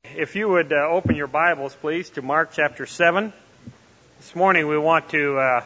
If you would open your Bibles, please, to Mark chapter 7. This morning we want to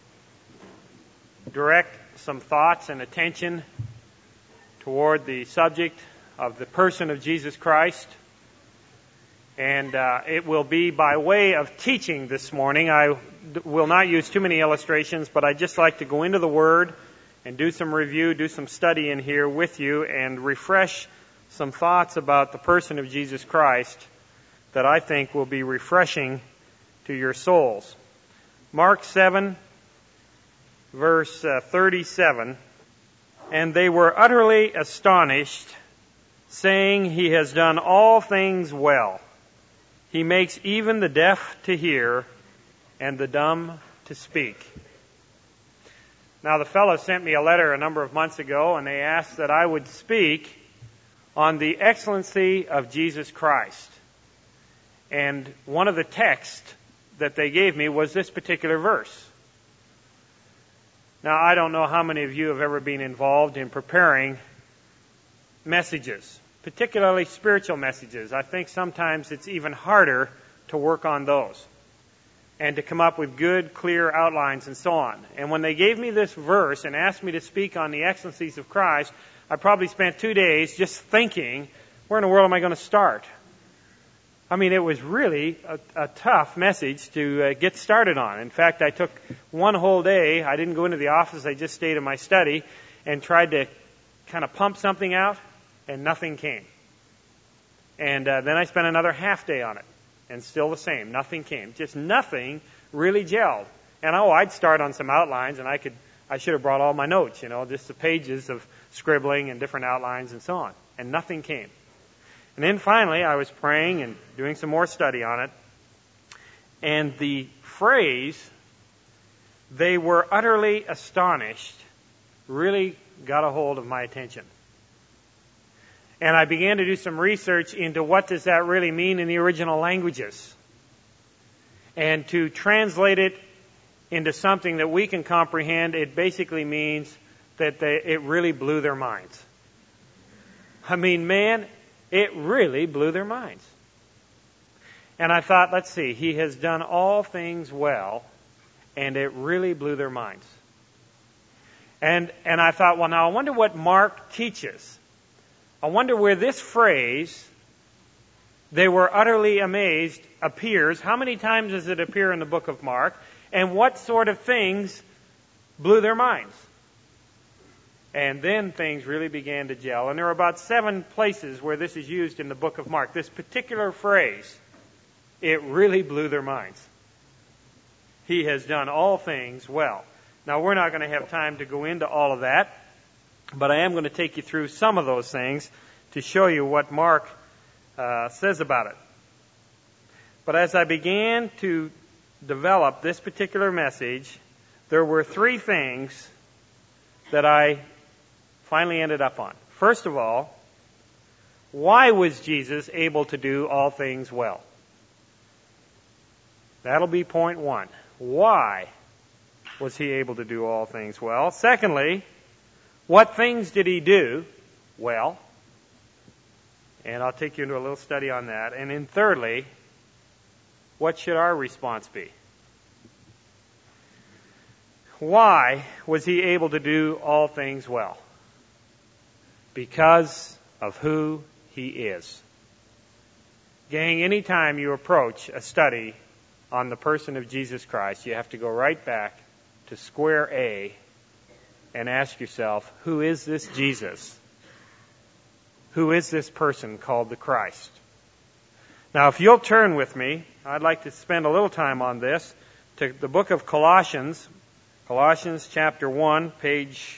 direct some thoughts and attention toward the subject of the person of Jesus Christ. And it will be by way of teaching this morning. I will not use too many illustrations, but I'd just like to go into the Word and do some review, do some study in here with you, and refresh some thoughts about the person of Jesus Christ that I think will be refreshing to your souls. Mark 7, verse 37, "And they were utterly astonished, saying, He has done all things well. He makes even the deaf to hear and the dumb to speak." Now, the fellow sent me a letter a number of months ago, and they asked that I would speak on the excellency of Jesus Christ. And one of the texts that they gave me was this particular verse. Now, I don't know how many of you have ever been involved in preparing messages, particularly spiritual messages. I think sometimes it's even harder to work on those and to come up with good, clear outlines and so on. And when they gave me this verse and asked me to speak on the excellencies of Christ, I probably spent 2 days just thinking, where in the world am I going to start? I mean, it was really a tough message to get started on. In fact, I took one whole day. I didn't go into the office. I just stayed in my study and tried to kind of pump something out, and nothing came. And then I spent another half day on it, and still the same. Nothing came. Just nothing really gelled. And I'd start on some outlines, and I should have brought all my notes, just the pages of scribbling and different outlines and so on. And nothing came. And then finally, I was praying and doing some more study on it. And the phrase, "they were utterly astonished," really got a hold of my attention. And I began to do some research into what does that really mean in the original languages. And to translate it into something that we can comprehend, it basically means that it really blew their minds. I mean, man, it really blew their minds. And I thought, let's see, He has done all things well, and it really blew their minds. And I thought, well, now I wonder what Mark teaches. I wonder where this phrase, "they were utterly amazed," appears. How many times does it appear in the book of Mark? And what sort of things blew their minds? And then things really began to gel. And there are about 7 places where this is used in the book of Mark. This particular phrase, it really blew their minds. He has done all things well. Now, we're not going to have time to go into all of that, but I am going to take you through some of those things to show you what Mark says about it. But as I began to develop this particular message, there were 3 things that I finally ended up on. First of all, why was Jesus able to do all things well? That'll be point 1. Why was He able to do all things well? Secondly, what things did He do well? And I'll take you into a little study on that. And then thirdly, what should our response be? Why was He able to do all things well? Because of who He is. Gang, anytime you approach a study on the person of Jesus Christ, you have to go right back to square A and ask yourself, who is this Jesus? Who is this person called the Christ? Now, if you'll turn with me, I'd like to spend a little time on this, to the book of Colossians, Colossians chapter 1, page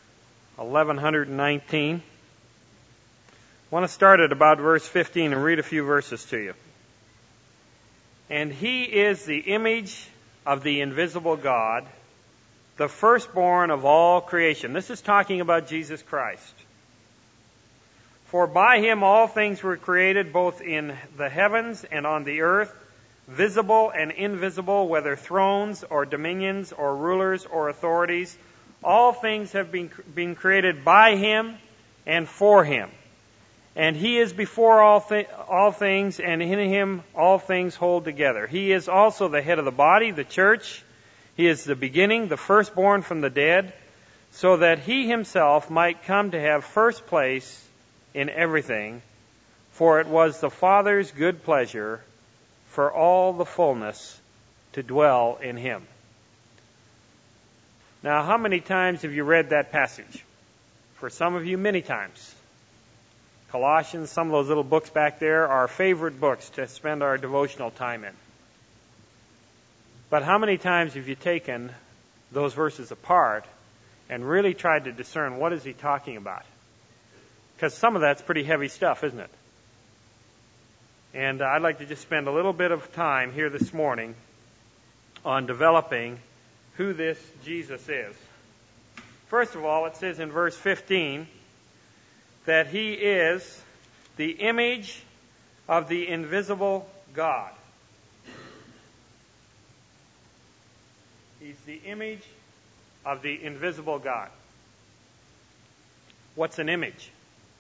1119. I want to start at about verse 15 and read a few verses to you. "And He is the image of the invisible God, the firstborn of all creation." This is talking about Jesus Christ. "For by Him all things were created, both in the heavens and on the earth, visible and invisible, whether thrones or dominions or rulers or authorities. All things have been created by Him and for Him. And He is before all things, and in Him all things hold together. He is also the head of the body, the church. He is the beginning, the firstborn from the dead, so that He Himself might come to have first place in everything. For it was the Father's good pleasure for all the fullness to dwell in Him. Now, how many times have you read that passage? For some of you, many times. Colossians, some of those little books back there are our favorite books to spend our devotional time in. But how many times have you taken those verses apart and really tried to discern what is he talking about? Because some of that's pretty heavy stuff, isn't it? And I'd like to just spend a little bit of time here this morning on developing who this Jesus is. First of all, it says in verse 15 that He is the image of the invisible God. He's the image of the invisible God. What's an image?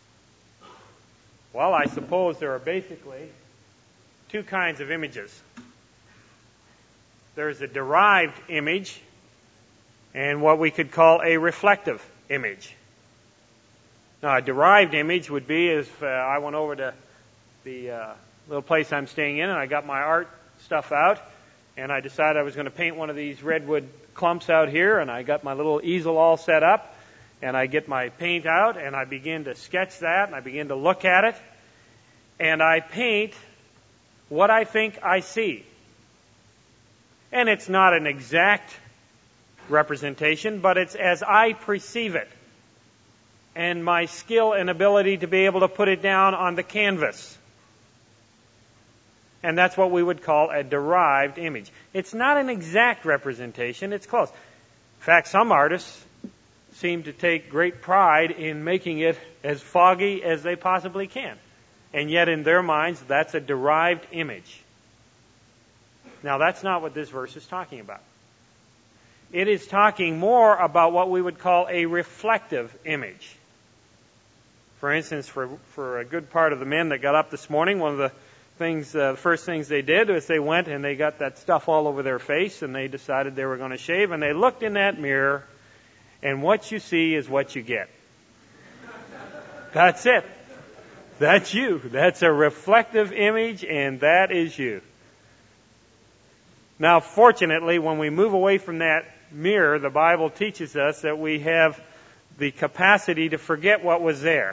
Well, I suppose there are basically two kinds of images. There's a derived image and what we could call a reflective image. Now, a derived image would be if I went over to the little place I'm staying in and I got my art stuff out and I decided I was going to paint one of these redwood clumps out here, and I got my little easel all set up and I get my paint out and I begin to sketch that and I begin to look at it and I paint what I think I see. And it's not an exact representation, but it's as I perceive it. And my skill and ability to be able to put it down on the canvas. And that's what we would call a derived image. It's not an exact representation, it's close. In fact, some artists seem to take great pride in making it as foggy as they possibly can. And yet in their minds, that's a derived image. Now, that's not what this verse is talking about. It is talking more about what we would call a reflective image. For instance, for a good part of the men that got up this morning, one of the things, the first things they did was they went and they got that stuff all over their face and they decided they were going to shave, and they looked in that mirror, and what you see is what you get. That's it. That's you. That's a reflective image, and that is you. Now, fortunately, when we move away from that mirror, the Bible teaches us that we have the capacity to forget what was there.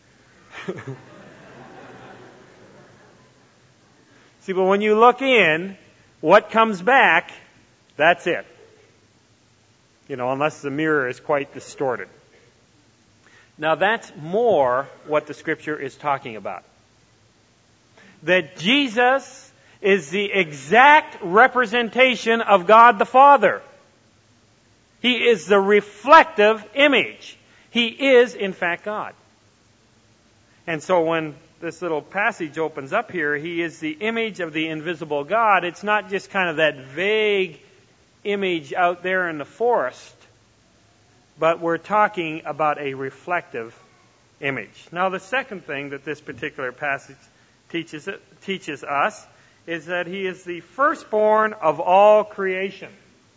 See, but when you look in, what comes back, that's it. You know, unless the mirror is quite distorted. Now, that's more what the Scripture is talking about. That Jesus is the exact representation of God the Father. He is the reflective image. He is, in fact, God. And so when this little passage opens up here, He is the image of the invisible God. It's not just kind of that vague image out there in the forest, but we're talking about a reflective image. Now, the second thing that this particular passage teaches us is that He is the firstborn of all creation.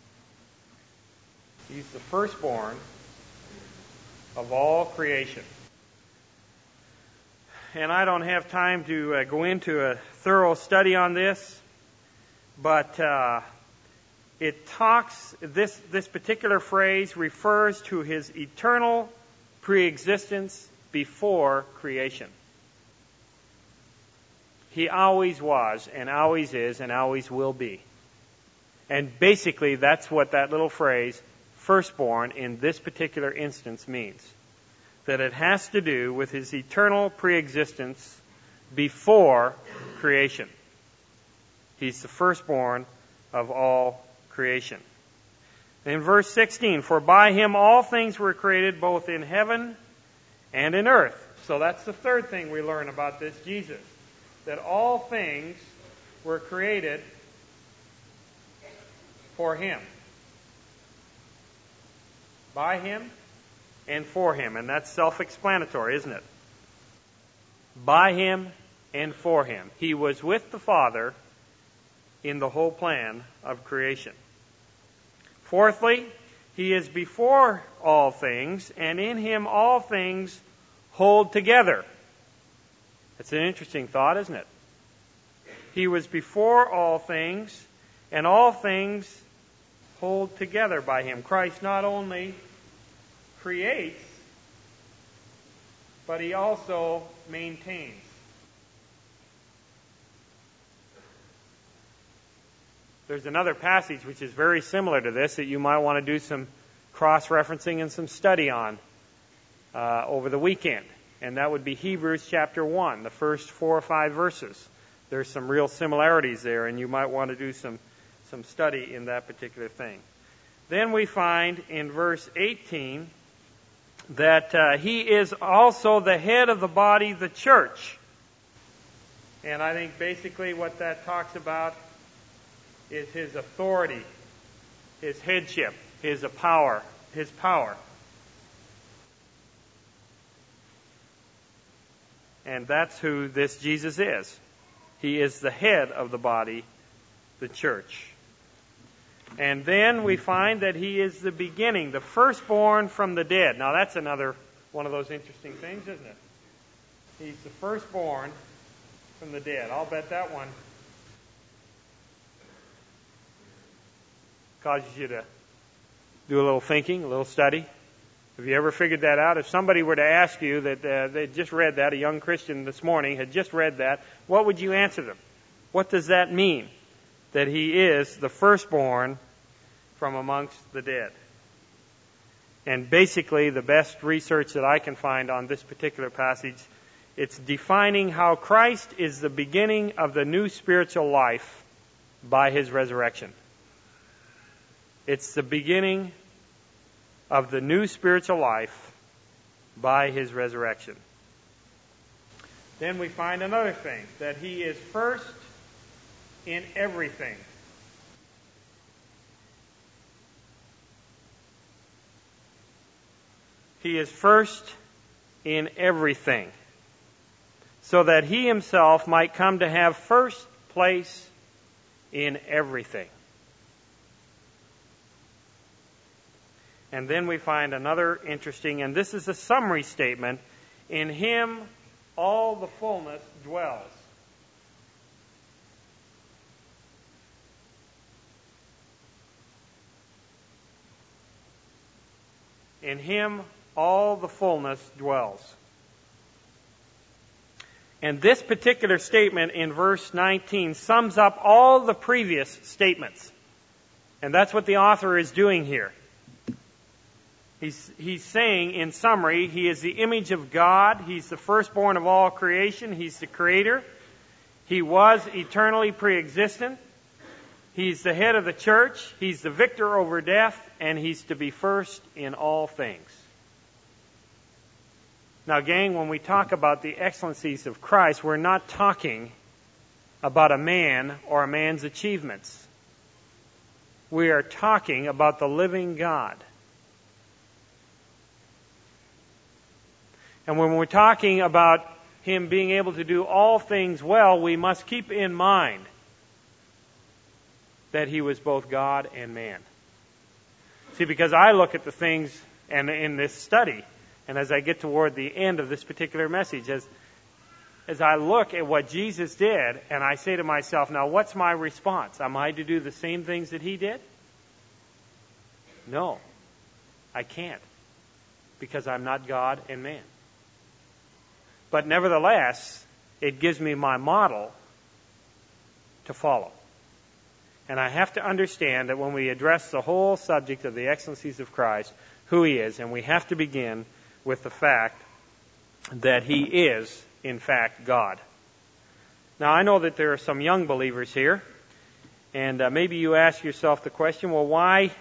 He's the firstborn of all creation. And I don't have time to go into a thorough study on this, but it talks, this particular phrase refers to His eternal preexistence before creation. He always was, and always is, and always will be. And basically, that's what that little phrase, firstborn, in this particular instance means. That it has to do with His eternal preexistence before creation. He's the firstborn of all creation. In verse 16, for by Him all things were created, both in heaven and in earth. So that's the third thing we learn about this Jesus. That all things were created for Him. By Him and for Him. And that's self-explanatory, isn't it? by Him and for Him. He was with the Father in the whole plan of creation. Fourthly, He is before all things, and in Him all things hold together. That's an interesting thought, isn't it? He was before all things, and all things hold together by Him. Christ not only creates, but He also maintains. There's another passage which is very similar to this that you might want to do some cross-referencing and some study on over the weekend. And that would be Hebrews chapter 1, the first 4 or 5 verses. There's some real similarities there, and you might want to do some study in that particular thing. Then we find in verse 18 that He is also the head of the body, the church. And I think basically what that talks about is His authority, His headship, His power. And that's who this Jesus is. He is the head of the body, the church. And then we find that He is the beginning, the firstborn from the dead. Now that's another one of those interesting things, isn't it? He's the firstborn from the dead. I'll bet that one causes you to do a little thinking, a little study. Have you ever figured that out? If somebody were to ask you that they just read that, a young Christian this morning had just read that, what would you answer them? What does that mean? That He is the firstborn from amongst the dead. And basically, the best research that I can find on this particular passage, it's defining how Christ is the beginning of the new spiritual life by His resurrection. It's the beginning of the new spiritual life by His resurrection. Then we find another thing, that He is first in everything. He is first in everything, so that He Himself might come to have first place in everything. And then we find another interesting, and this is a summary statement, in Him all the fullness dwells. In Him all the fullness dwells. And this particular statement in verse 19 sums up all the previous statements. And that's what the author is doing here. He's saying, in summary, He is the image of God. He's the firstborn of all creation. He's the Creator. He was eternally pre-existent. He's the head of the church. He's the victor over death. And He's to be first in all things. Now, gang, when we talk about the excellencies of Christ, we're not talking about a man or a man's achievements. We are talking about the living God. And when we're talking about Him being able to do all things well, we must keep in mind that He was both God and man. See, because I look at the things and in this study, and as I get toward the end of this particular message, as I look at what Jesus did, and I say to myself, now what's my response? Am I to do the same things that He did? No, I can't, because I'm not God and man. But nevertheless, it gives me my model to follow. And I have to understand that when we address the whole subject of the excellencies of Christ, who He is, and we have to begin with the fact that He is, in fact, God. Now, I know that there are some young believers here, and maybe you ask yourself the question, well, why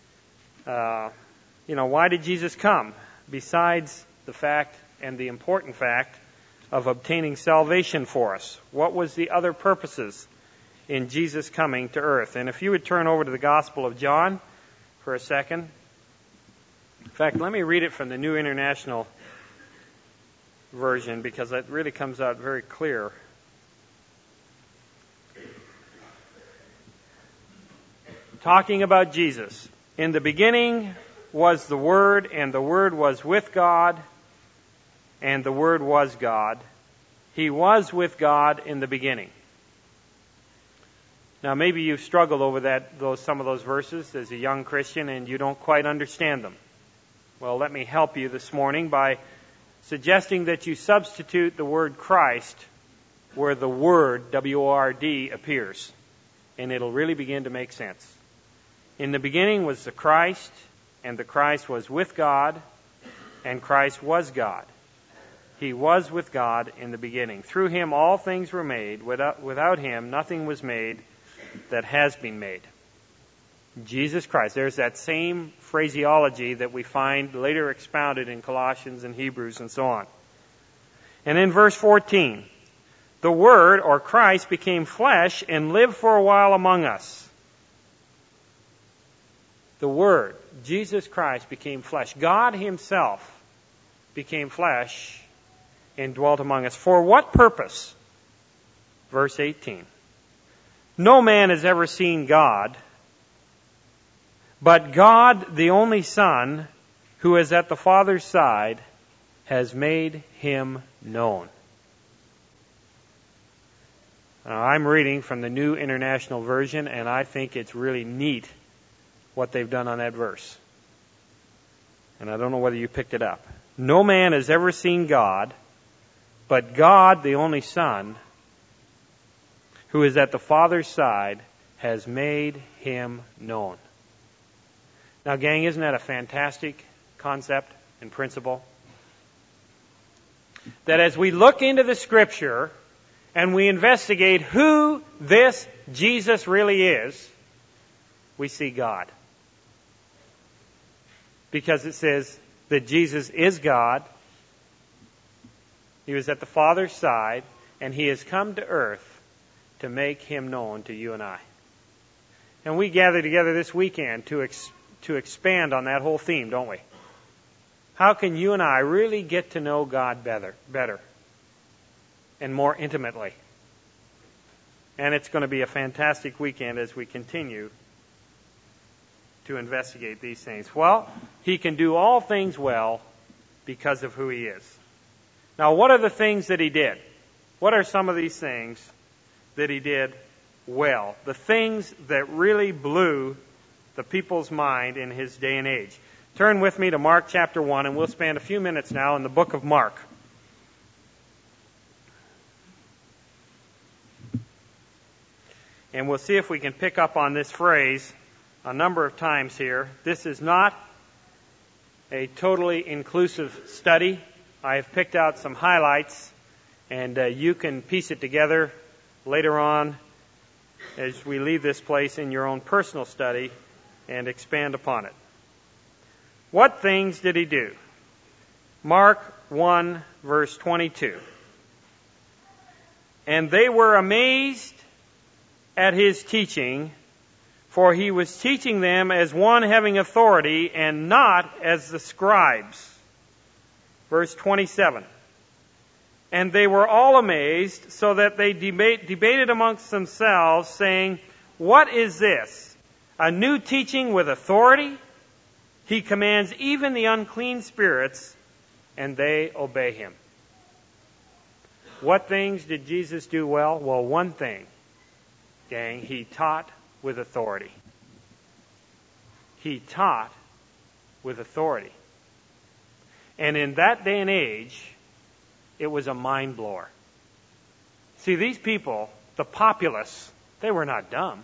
did Jesus come? Besides the fact and the important fact of obtaining salvation for us. What was the other purposes in Jesus coming to earth? And if you would turn over to the Gospel of John for a second. In fact, let me read it from the New International version because it really comes out very clear. Talking about Jesus. In the beginning was the Word, and the Word was with God, and the Word was God. He was with God in the beginning. Now, maybe you've struggled over some of those verses as a young Christian and you don't quite understand them. Well, let me help you this morning by suggesting that you substitute the word Christ where the word, W-O-R-D, appears. And it'll really begin to make sense. In the beginning was the Christ, and the Christ was with God, and Christ was God. He was with God in the beginning. Through Him all things were made. Without Him nothing was made that has been made. Jesus Christ. There's that same phraseology that we find later expounded in Colossians and Hebrews and so on. And in verse 14, the Word, or Christ, became flesh and lived for a while among us. The Word, Jesus Christ, became flesh. God Himself became flesh and dwelt among us. For what purpose? Verse 18. No man has ever seen God, but God, the only Son, who is at the Father's side, has made Him known. Now, I'm reading from the New International Version, and I think it's really neat what they've done on that verse. And I don't know whether you picked it up. No man has ever seen God, but God, the only Son, who is at the Father's side, has made Him known. Now, gang, isn't that a fantastic concept and principle? That as we look into the Scripture and we investigate who this Jesus really is, we see God. Because it says that Jesus is God. He was at the Father's side, and He has come to earth to make Him known to you and I. And we gather together this weekend to expand on that whole theme, don't we? How can you and I really get to know God better and more intimately? And it's going to be a fantastic weekend as we continue to investigate these things. Well, He can do all things well because of who He is. Now, what are the things that He did? What are some of these things that He did well? The things that really blew the people's mind in His day and age. Turn with me to Mark chapter 1, and we'll spend a few minutes now in the book of Mark. And we'll see if we can pick up on this phrase a number of times here. This is not a totally inclusive study. I have picked out some highlights, and you can piece it together later on as we leave this place in your own personal study and expand upon it. What things did He do? Mark 1, verse 22. And they were amazed at His teaching, for He was teaching them as one having authority and not as the scribes. Verse 27. And they were all amazed, so that they debated amongst themselves, saying, What is this? A new teaching with authority? He commands even the unclean spirits, and they obey Him. What things did Jesus do well? Well, one thing, gang, He taught with authority. He taught with authority. And in that day and age, it was a mind blower. See, these people, the populace, they were not dumb.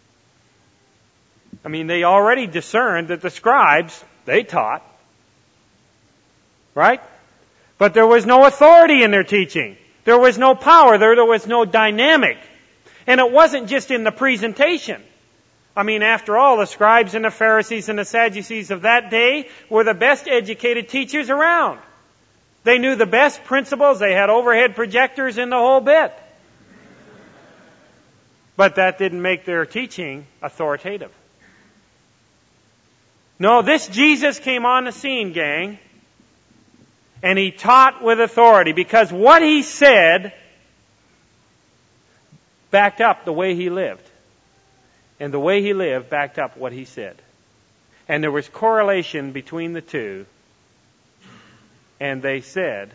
I mean, they already discerned that the scribes, they taught. Right? But there was no authority in their teaching. There was no power. There was no dynamic. And it wasn't just in the presentation. I mean, after all, the scribes and the Pharisees and the Sadducees of that day were the best educated teachers around. They knew the best principles. They had overhead projectors in the whole bit. But that didn't make their teaching authoritative. No, this Jesus came on the scene, gang. And he taught with authority because what he said backed up the way he lived. And the way he lived backed up what he said. And there was correlation between the two. And they said,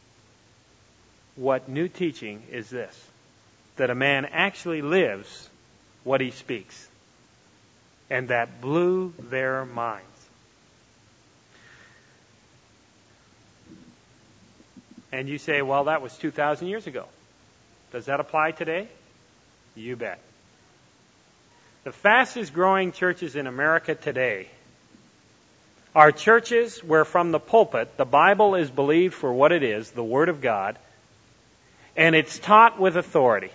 what new teaching is this? That a man actually lives what he speaks. And that blew their minds. And you say, well, that was 2,000 years ago. Does that apply today? You bet. The fastest growing churches in America today are churches where from the pulpit the Bible is believed for what it is, the Word of God, and it's taught with authority.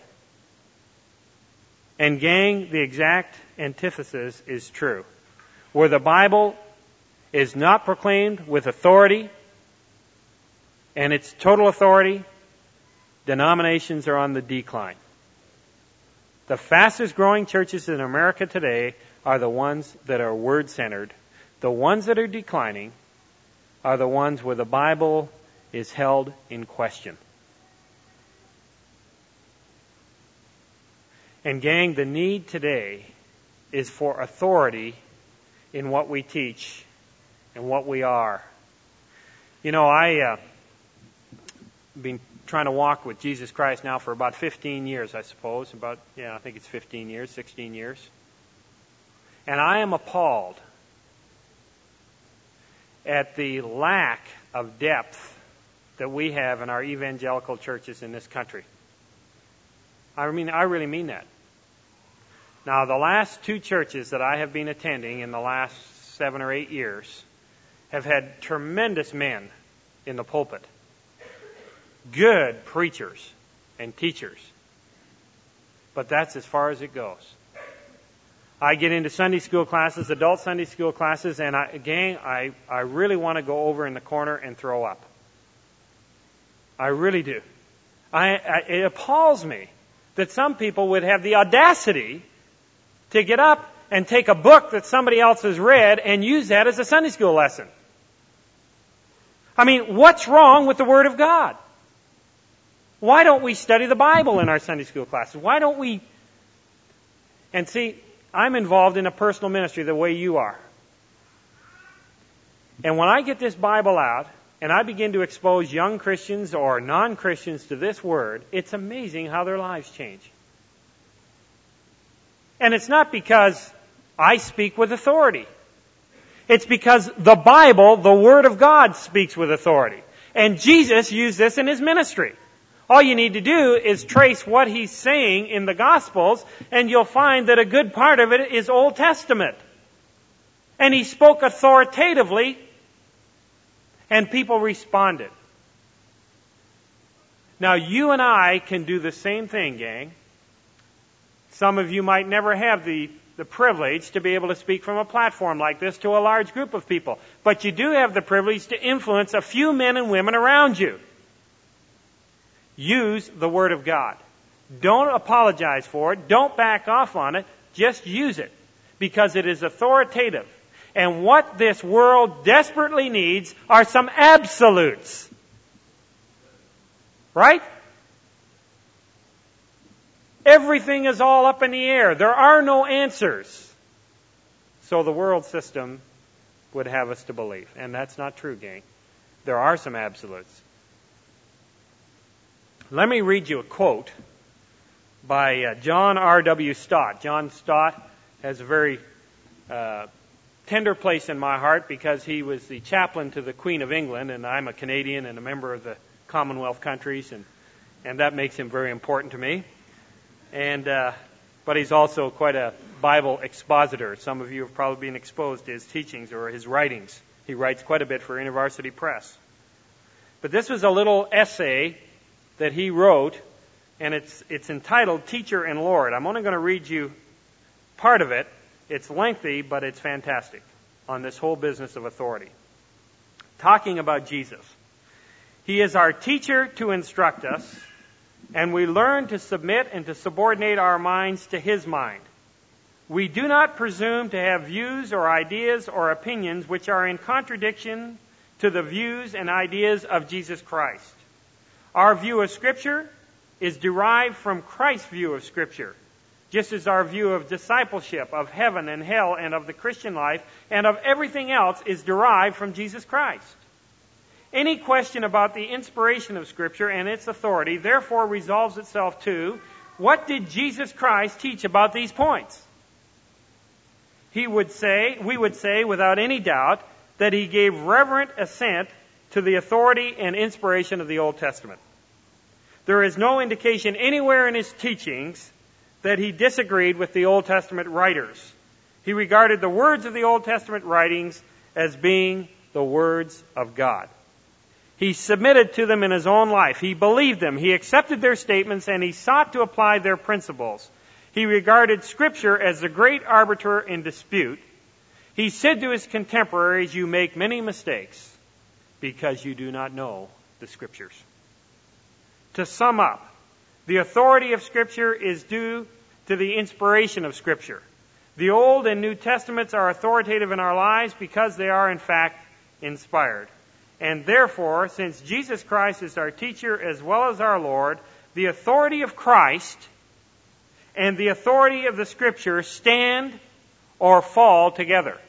And gang, the exact antithesis is true. Where the Bible is not proclaimed with authority, and its total authority, denominations are on the decline. The fastest growing churches in America today are the ones that are word-centered. The ones that are declining are the ones where the Bible is held in question. And gang, the need today is for authority in what we teach and what we are. You know, I've been trying to walk with Jesus Christ now for about 15 years, I suppose. I think it's 15 years, 16 years. And I am appalled at the lack of depth that we have in our evangelical churches in this country. I mean, I really mean that. Now, the last two churches that I have been attending in the last 7 or 8 years have had tremendous men in the pulpit. Good preachers and teachers. But that's as far as it goes. I get into Sunday school classes, adult Sunday school classes, and I really want to go over in the corner and throw up. I really do. It appalls me that some people would have the audacity to get up and take a book that somebody else has read and use that as a Sunday school lesson. I mean, what's wrong with the Word of God? Why don't we study the Bible in our Sunday school classes? Why don't we... And see, I'm involved in a personal ministry the way you are. And when I get this Bible out and I begin to expose young Christians or non-Christians to this Word, it's amazing how their lives change. And it's not because I speak with authority. It's because the Bible, the Word of God, speaks with authority. And Jesus used this in His ministry. All you need to do is trace what He's saying in the Gospels, and you'll find that a good part of it is Old Testament. And He spoke authoritatively, and people responded. Now, you and I can do the same thing, gang. Some of you might never have the privilege to be able to speak from a platform like this to a large group of people. But you do have the privilege to influence a few men and women around you. Use the Word of God. Don't apologize for it. Don't back off on it. Just use it. Because it is authoritative. And what this world desperately needs are some absolutes. Right? Everything is all up in the air. There are no answers. So the world system would have us to believe. And that's not true, gang. There are some absolutes. Let me read you a quote by John R.W. Stott. John Stott has a very tender place in my heart because he was the chaplain to the Queen of England, and I'm a Canadian and a member of the Commonwealth countries, and that makes him very important to me. But he's also quite a Bible expositor. Some of you have probably been exposed to his teachings or his writings. He writes quite a bit for InterVarsity Press. But this was a little essay that he wrote, and it's entitled Teacher and Lord. I'm only going to read you part of it. It's lengthy, but it's fantastic on this whole business of authority. Talking about Jesus. He is our teacher to instruct us, and we learn to submit and to subordinate our minds to His mind. We do not presume to have views or ideas or opinions which are in contradiction to the views and ideas of Jesus Christ. Our view of Scripture is derived from Christ's view of Scripture, just as our view of discipleship, of heaven and hell, and of the Christian life, and of everything else is derived from Jesus Christ. Any question about the inspiration of Scripture and its authority therefore resolves itself to, what did Jesus Christ teach about these points? We would say without any doubt that he gave reverent assent to the authority and inspiration of the Old Testament. There is no indication anywhere in his teachings that he disagreed with the Old Testament writers. He regarded the words of the Old Testament writings as being the words of God. He submitted to them in his own life. He believed them. He accepted their statements, and he sought to apply their principles. He regarded Scripture as the great arbiter in dispute. He said to his contemporaries, "You make many mistakes because you do not know the Scriptures." To sum up, the authority of Scripture is due to the inspiration of Scripture. The Old and New Testaments are authoritative in our lives because they are, in fact, inspired. And therefore, since Jesus Christ is our teacher as well as our Lord, the authority of Christ and the authority of the Scripture stand or fall together.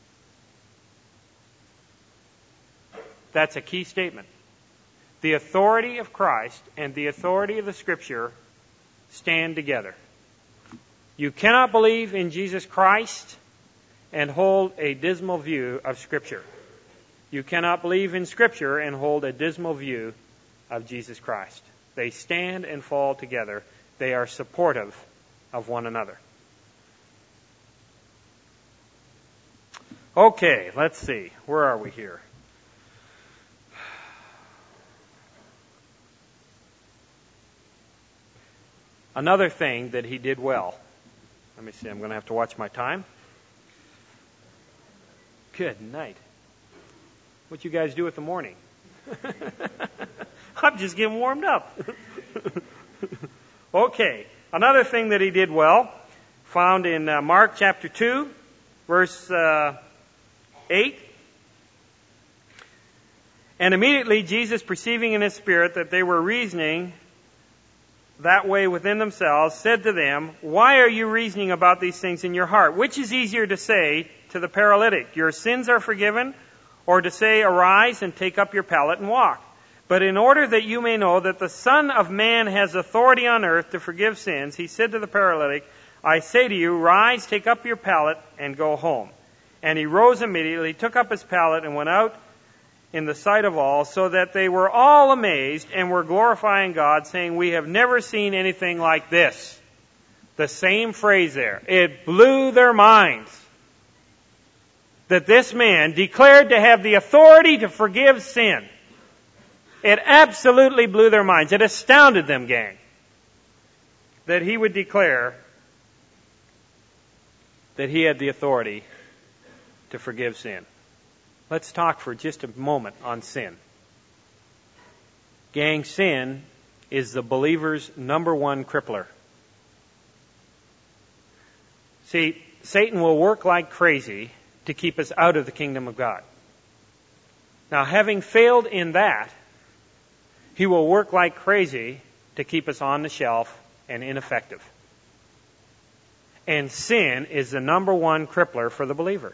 That's a key statement. The authority of Christ and the authority of the Scripture stand together. You cannot believe in Jesus Christ and hold a dismal view of Scripture. You cannot believe in Scripture and hold a dismal view of Jesus Christ. They stand and fall together. They are supportive of one another. Okay, let's see. Where are we here? Another thing that he did well. Let me see, I'm going to have to watch my time. Good night. What you guys do with the morning? I'm just getting warmed up. Okay, another thing that he did well, found in Mark chapter 2, verse 8. And immediately Jesus, perceiving in his spirit that they were reasoning that way within themselves, said to them, "Why are you reasoning about these things in your heart? Which is easier to say to the paralytic, 'Your sins are forgiven,' or to say, 'Arise and take up your pallet and walk'? But in order that you may know that the Son of Man has authority on earth to forgive sins," he said to the paralytic, "I say to you, rise, take up your pallet, and go home." And he rose immediately, took up his pallet, and went out in the sight of all, so that they were all amazed and were glorifying God, saying, "We have never seen anything like this." The same phrase there. It blew their minds that this man declared to have the authority to forgive sin. It absolutely blew their minds. It astounded them, gang, that he would declare that he had the authority to forgive sin. Let's talk for just a moment on sin. Gang, sin is the believer's number one crippler. See, Satan will work like crazy to keep us out of the kingdom of God. Now, having failed in that, he will work like crazy to keep us on the shelf and ineffective. And sin is the number one crippler for the believer.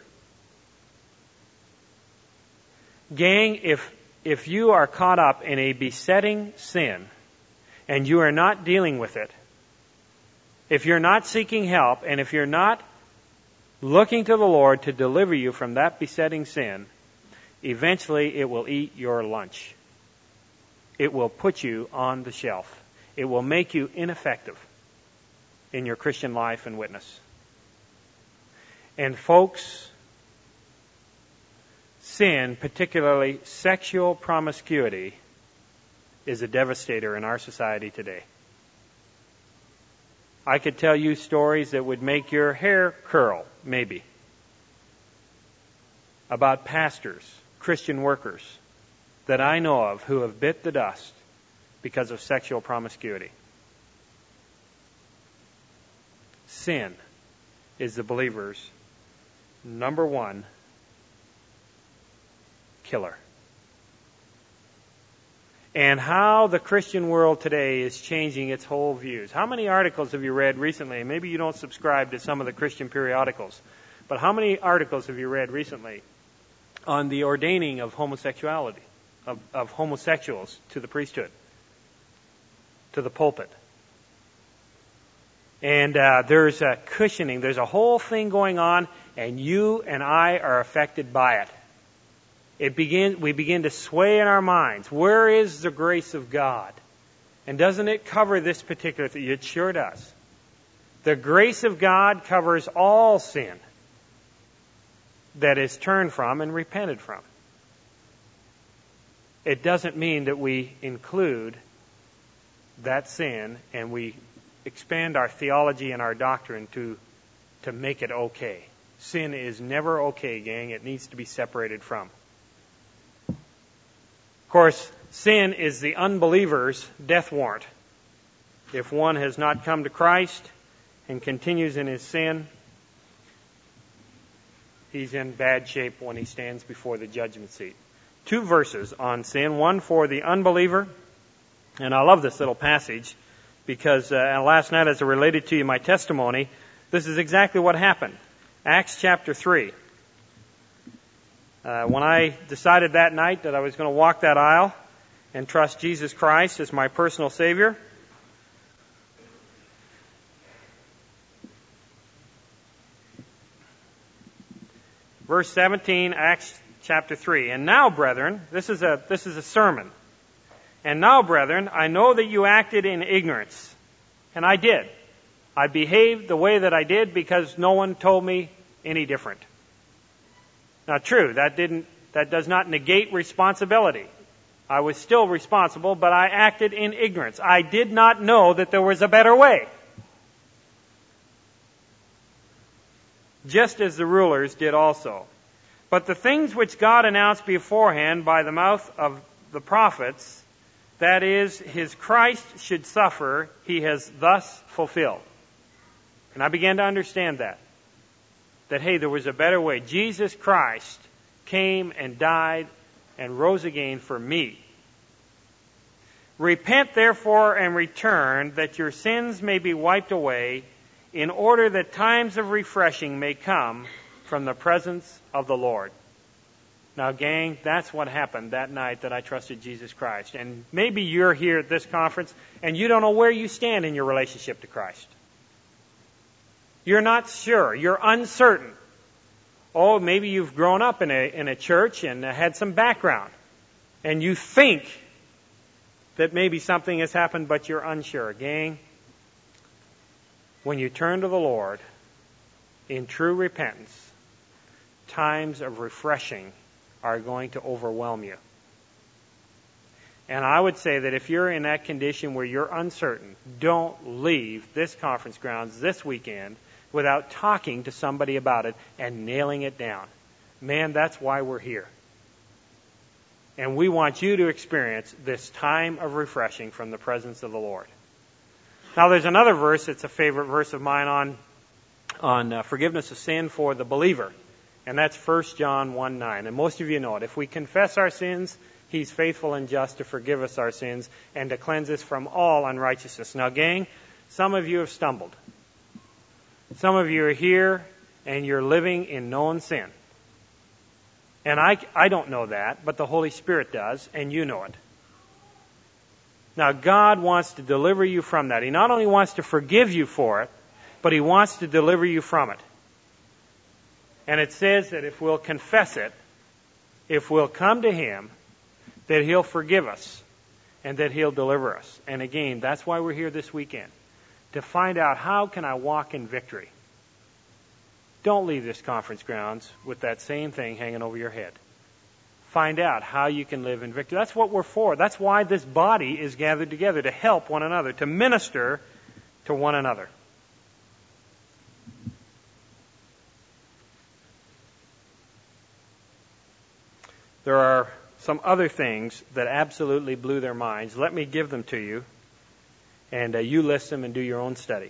Gang, if you are caught up in a besetting sin and you are not dealing with it, if you're not seeking help, and if you're not looking to the Lord to deliver you from that besetting sin, eventually it will eat your lunch. It will put you on the shelf. It will make you ineffective in your Christian life and witness. And folks, sin, particularly sexual promiscuity, is a devastator in our society today. I could tell you stories that would make your hair curl, maybe, about pastors, Christian workers, that I know of who have bit the dust because of sexual promiscuity. Sin is the believer's number one killer. and how the Christian world today is changing its whole views. How many articles have you read recently? Maybe you don't subscribe to some of the Christian periodicals, but how many articles have you read recently on the ordaining of homosexuality, of homosexuals to the priesthood, to the pulpit? And there's a cushioning, there's a whole thing going on, and you and I are affected by it. We begin to sway in our minds. Where is the grace of God? And doesn't it cover this particular thing? It sure does. The grace of God covers all sin that is turned from and repented from. It doesn't mean that we include that sin and we expand our theology and our doctrine to make it okay. Sin is never okay, gang. It needs to be separated from. Of course, sin is the unbeliever's death warrant. If one has not come to Christ and continues in his sin, he's in bad shape when he stands before the judgment seat. 2 verses on sin, one for the unbeliever, and I love this little passage because last night as I related to you my testimony, this is exactly what happened. Acts chapter 3. When I decided that night that I was going to walk that aisle and trust Jesus Christ as my personal Savior, verse 17, Acts chapter 3. And now, brethren, this is a sermon. And now, brethren, I know that you acted in ignorance. And I did. I behaved the way that I did because no one told me any different. Now, true, that does not negate responsibility. I was still responsible, but I acted in ignorance. I did not know that there was a better way. Just as the rulers did also. But the things which God announced beforehand by the mouth of the prophets, that is, his Christ should suffer, he has thus fulfilled. And I began to understand that. That, hey, there was a better way. Jesus Christ came and died and rose again for me. Repent, therefore, and return, that your sins may be wiped away, in order that times of refreshing may come from the presence of the Lord. Now, gang, that's what happened that night that I trusted Jesus Christ. And maybe you're here at this conference and you don't know where you stand in your relationship to Christ. You're not sure. You're uncertain. Oh, maybe you've grown up in a church and had some background. And you think that maybe something has happened, but you're unsure. Gang, when you turn to the Lord in true repentance, times of refreshing are going to overwhelm you. And I would say that if you're in that condition where you're uncertain, don't leave this conference grounds this weekend without talking to somebody about it and nailing it down. Man, that's why we're here. And we want you to experience this time of refreshing from the presence of the Lord. Now, there's another verse, it's a favorite verse of mine on forgiveness of sin for the believer. And that's 1 John 1:9. And most of you know it. If we confess our sins, he's faithful and just to forgive us our sins and to cleanse us from all unrighteousness. Now, gang, some of you have stumbled. Some of you are here and you're living in known sin. And I don't know that, but the Holy Spirit does, and you know it. Now, God wants to deliver you from that. He not only wants to forgive you for it, but he wants to deliver you from it. And it says that if we'll confess it, if we'll come to him, that he'll forgive us and that he'll deliver us. And again, that's why we're here this weekend, to find out how can I walk in victory. Don't leave this conference grounds with that same thing hanging over your head. Find out how you can live in victory. That's what we're for. That's why this body is gathered together, to help one another, to minister to one another. There are some other things that absolutely blew their minds. Let me give them to you, and you list them and do your own study.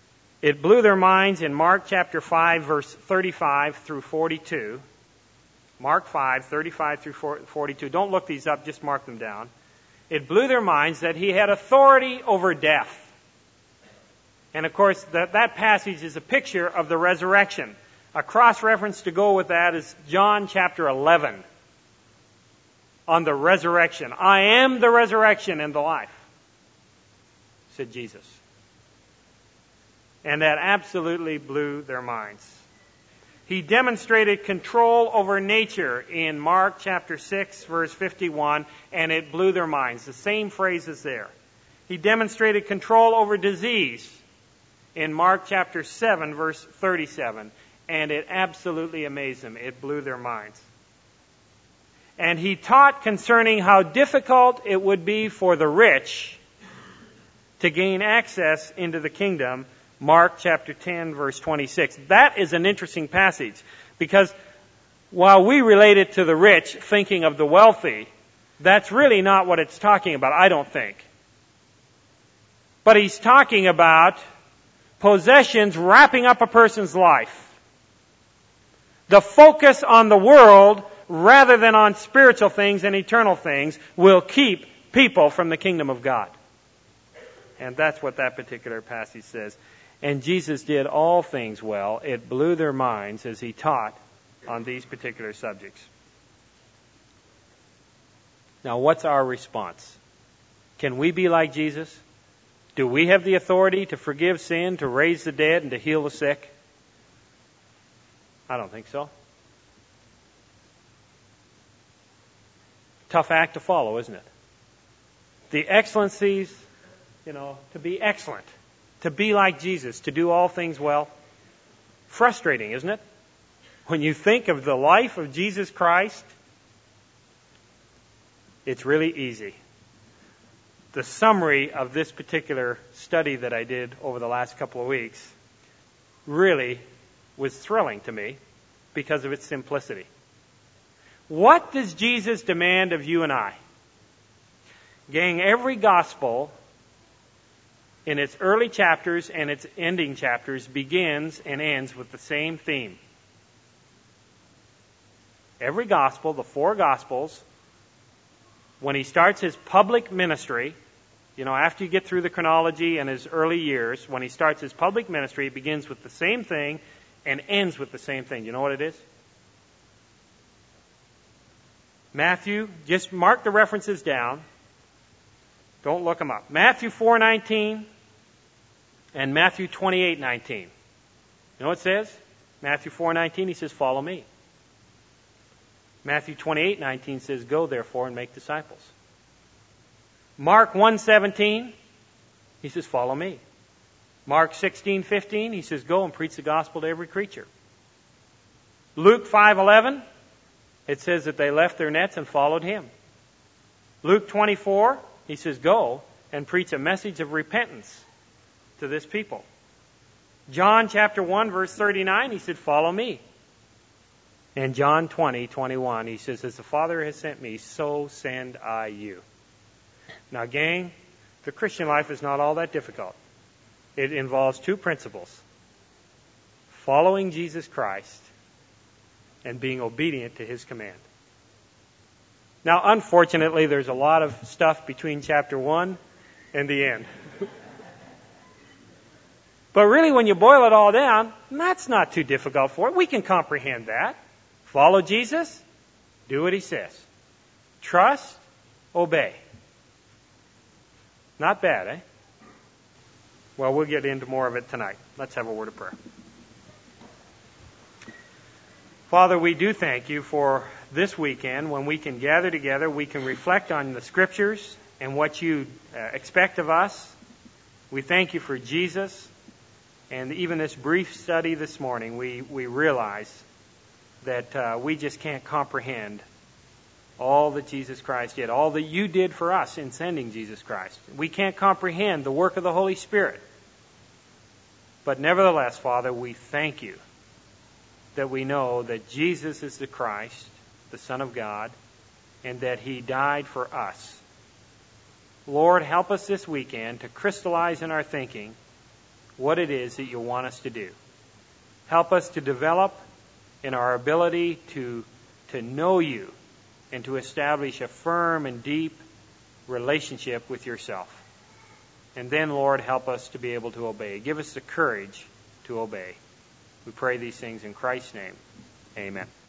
It blew their minds in Mark chapter 5, verse 35 through 42. Mark 5, 35 through 42. Don't look these up, just mark them down. It blew their minds that he had authority over death. And of course, that passage is a picture of the resurrection. A cross-reference to go with that is John chapter 11 on the resurrection. I am the resurrection and the life, said Jesus. And that absolutely blew their minds. He demonstrated control over nature in Mark chapter 6, verse 51, and it blew their minds. The same phrase is there. He demonstrated control over disease in Mark chapter 7, verse 37, and it absolutely amazed them. It blew their minds. And he taught concerning how difficult it would be for the rich to gain access into the kingdom, Mark chapter 10, verse 26. That is an interesting passage because while we relate it to the rich, thinking of the wealthy, that's really not what it's talking about, I don't think. But he's talking about possessions wrapping up a person's life. The focus on the world rather than on spiritual things and eternal things will keep people from the kingdom of God. And that's what that particular passage says. And Jesus did all things well. It blew their minds as he taught on these particular subjects. Now, what's our response? Can we be like Jesus? Do we have the authority to forgive sin, to raise the dead, and to heal the sick? I don't think so. Tough act to follow, isn't it? The excellencies, to be excellent. To be like Jesus, to do all things well. Frustrating, isn't it? When you think of the life of Jesus Christ, it's really easy. The summary of this particular study that I did over the last couple of weeks really was thrilling to me because of its simplicity. What does Jesus demand of you and I? Gang, every gospel in its early chapters and its ending chapters begins and ends with the same theme. Every gospel, the four gospels, when he starts his public ministry, after you get through the chronology and his early years, when he starts his public ministry, it begins with the same thing and ends with the same thing. You know what it is? Matthew, just mark the references down. Don't look them up. Matthew 4:19 and Matthew 28:19. You know what it says? Matthew 4:19, he says, "Follow me." Matthew 28:19 says, "Go therefore and make disciples." Mark 1:17, he says, "Follow me." Mark 16:15, he says, "Go and preach the gospel to every creature." Luke 5:11, it says that they left their nets and followed him. Luke 24, he says, "Go and preach a message of repentance to this people." John chapter 1, verse 39, he said, "Follow me." And John 20:21, he says, "As the Father has sent me, so send I you." Now, gang, the Christian life is not all that difficult. It involves two principles: following Jesus Christ and being obedient to his command. Now, unfortunately, there's a lot of stuff between chapter 1 and the end. But really, when you boil it all down, that's not too difficult for it. We can comprehend that. Follow Jesus, do what he says. Trust, obey. Not bad, eh? Well, we'll get into more of it tonight. Let's have a word of prayer. Father, we do thank you for this weekend when we can gather together, we can reflect on the Scriptures and what you expect of us. We thank you for Jesus. And even this brief study this morning, we realize that we just can't comprehend all that Jesus Christ did, all that you did for us in sending Jesus Christ. We can't comprehend the work of the Holy Spirit. But nevertheless, Father, we thank you that we know that Jesus is the Christ, the Son of God, and that he died for us. Lord, help us this weekend to crystallize in our thinking what it is that you want us to do. Help us to develop in our ability to to know you and to establish a firm and deep relationship with yourself. And then, Lord, help us to be able to obey. Give us the courage to obey. We pray these things in Christ's name. Amen.